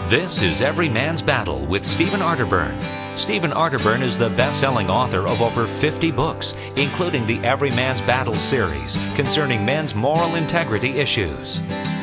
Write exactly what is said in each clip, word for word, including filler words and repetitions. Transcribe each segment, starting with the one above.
This is Every Man's Battle with Stephen Arterburn. Stephen Arterburn is the best-selling author of over fifty books, including the Every Man's Battle series concerning men's moral integrity issues.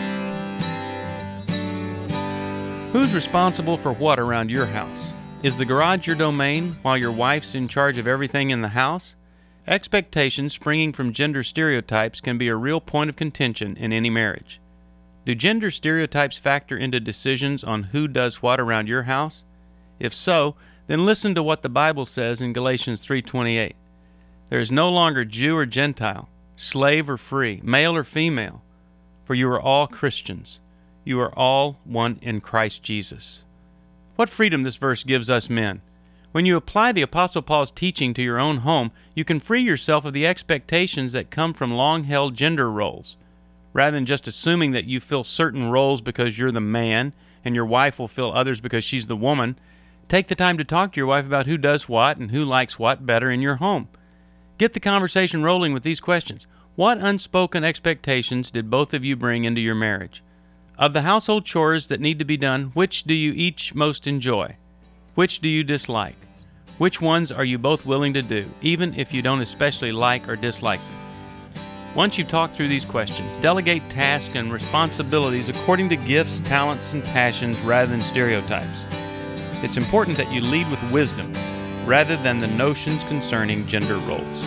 Who's responsible for what around your house? Is the garage your domain while your wife's in charge of everything in the house? Expectations springing from gender stereotypes can be a real point of contention in any marriage. Do gender stereotypes factor into decisions on who does what around your house? If so, then listen to what the Bible says in Galatians three twenty-eight. There is no longer Jew or Gentile, slave or free, male or female, for you are all Christians. You are all one in Christ Jesus. What freedom this verse gives us men. When you apply the Apostle Paul's teaching to your own home, you can free yourself of the expectations that come from long-held gender roles. Rather than just assuming that you fill certain roles because you're the man and your wife will fill others because she's the woman, take the time to talk to your wife about who does what and who likes what better in your home. Get the conversation rolling with these questions. What unspoken expectations did both of you bring into your marriage? Of the household chores that need to be done, which do you each most enjoy? Which do you dislike? Which ones are you both willing to do, even if you don't especially like or dislike them? Once you've talked through these questions, delegate tasks and responsibilities according to gifts, talents, and passions rather than stereotypes. It's important that you lead with wisdom rather than the notions concerning gender roles.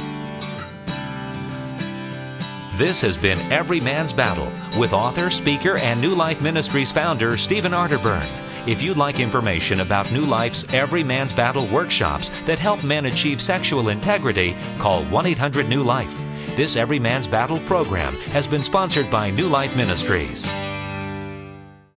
This has been Every Man's Battle with author, speaker, and New Life Ministries founder Stephen Arterburn. If you'd like information about New Life's Every Man's Battle workshops that help men achieve sexual integrity, call one eight hundred new life. This Every Man's Battle program has been sponsored by New Life Ministries.